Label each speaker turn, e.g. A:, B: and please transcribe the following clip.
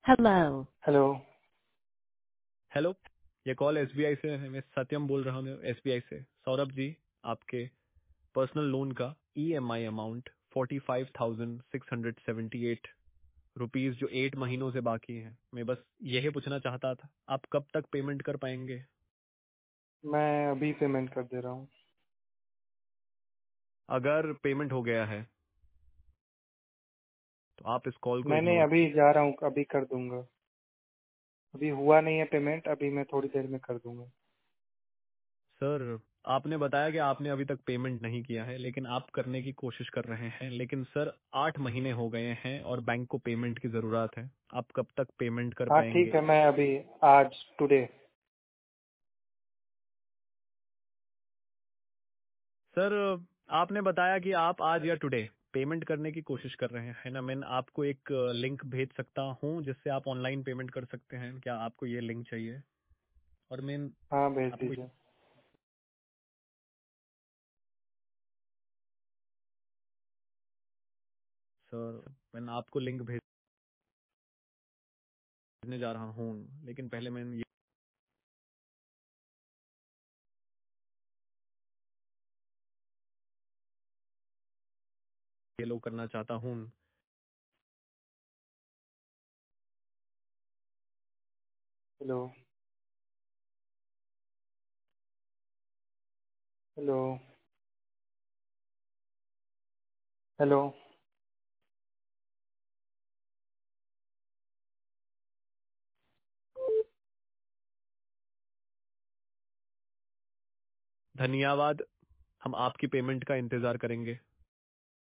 A: Hello.
B: Hello.
C: Hello, ये call SBI से है। मैं सत्यम बोल रहा हूँ एसबीआई से। सौरभ जी, आपके पर्सनल लोन का ईएमआई अमाउंट 45,678 रुपीज जो 8 महीनों से बाकी है। मैं बस यही पूछना चाहता था, आप कब तक पेमेंट कर पाएंगे?
B: मैं अभी पेमेंट कर दे रहा हूँ।
C: अगर पेमेंट हो गया है तो आप इस कॉल को
B: मैंने
C: इग्नोर।
B: अभी जा रहा हूँ, अभी कर दूंगा। अभी हुआ नहीं है पेमेंट, अभी मैं थोड़ी देर में कर दूंगा।
C: सर, आपने बताया कि आपने अभी तक पेमेंट नहीं किया है, लेकिन आप करने की कोशिश कर रहे हैं। लेकिन सर, 8 महीने हो गए हैं और बैंक को पेमेंट की जरूरत है। आप कब तक पेमेंट कर
B: हाँ ठीक
C: पाएंगे?
B: है, मैं अभी आज टुडे।
C: सर, आपने बताया कि आप आज या टुडे पेमेंट करने की कोशिश कर रहे हैं, है ना? मैं आपको एक लिंक भेज सकता हूं जिससे आप ऑनलाइन पेमेंट कर सकते हैं। क्या आपको ये लिंक चाहिए? और मैं
B: हाँ भेज
C: आपको,
B: दीजिए।
C: सर, मैं आपको लिंक भेजने जा रहा हूँ, लेकिन पहले मैं ये लो करना चाहता हूँ।
B: Hello hello hello.
C: धन्यवाद। हम आपकी पेमेंट का इंतजार करेंगे।